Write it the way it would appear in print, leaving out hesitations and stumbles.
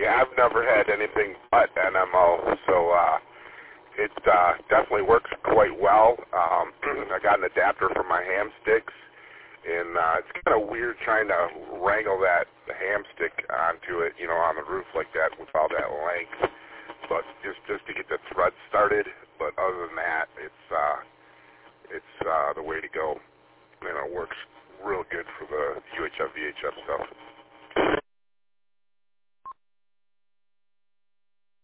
Yeah, I've never had anything but NMO, so it definitely works quite well. I got an adapter for my ham sticks, and it's kind of weird trying to wrangle that ham stick onto it, on the roof like that with all that length. But just to get the thread started. But other than that, it's the way to go. It works real good for the UHF VHF stuff.